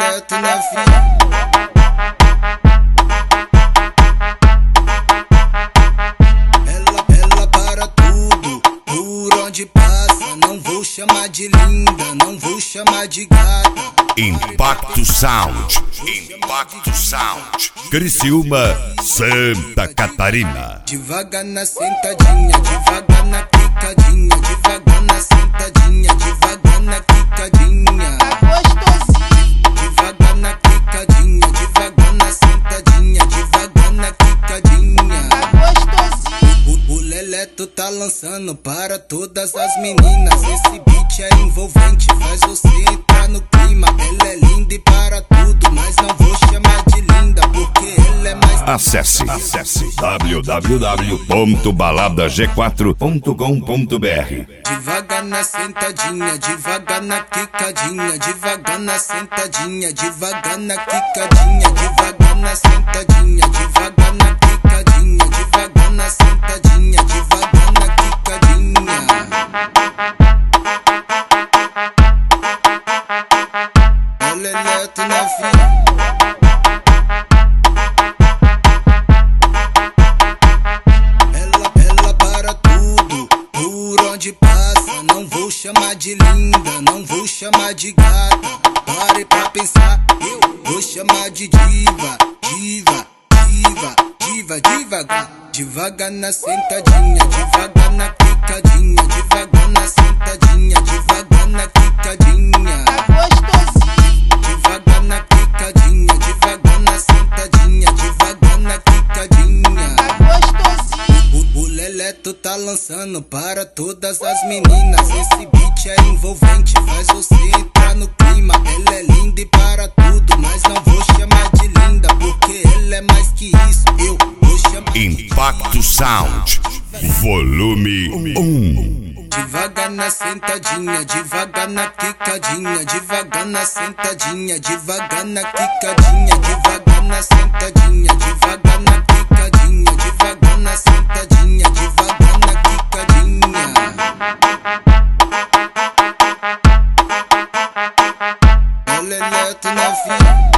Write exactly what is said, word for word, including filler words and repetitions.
Leleto na fita. Ela, ela para tudo, por onde passa. Não vou chamar de linda, não vou chamar de gata. Impacto Sound, Impacto Sound, Criciúma, Santa Catarina. Devagar na sentadinha, devagar na quicadinha, devagar na sentadinha, devagar na quicadinha. Devagar na quicadinha, devagar na sentadinha, devagar na quicadinha. O, o Leleto tá lançando para todas as meninas. Esse beat é envolvente, faz você entrar no clima. Ela é linda e para tudo, mas não vou chamar de linda, porque ela é mais... Acesse, acesse w w w ponto balada g quatro ponto com ponto b r. Devagar na sentadinha, devagar na quicadinha, devagar na sentadinha, devagar na quicadinha, devagar na sentadinha, devagar na quicadinha, devagar na sentadinha, devagar na quicadinha. O Leleto na fita. Ela, ela para tudo, por onde passa. Não vou chamar de linda, não vou chamar de gata. Pare pra pensar, eu vou chamar de diva, diva, diva, diva, devagar. Devagar na sentadinha, devagar na quicadinha, devagar na sentadinha, devagar na quicadinha. Devagar na quicadinha, devagar na sentadinha, devagar na quicadinha. O, o Leleto tá lançando para todas as meninas. Esse beat é envolvente, faz você entrar no clima. Ela é linda e para tudo, mas não vou chamar de linda, porque ela é mais que isso. Eu vou chamar Impacto Sound, volume um. Devagar na sentadinha, devagar na quicadinha, devagar na sentadinha, devagar na quicadinha, devagar na sentadinha, devagar na quicadinha, devagar na sentadinha, devagar na quicadinha. O Leleto na fita.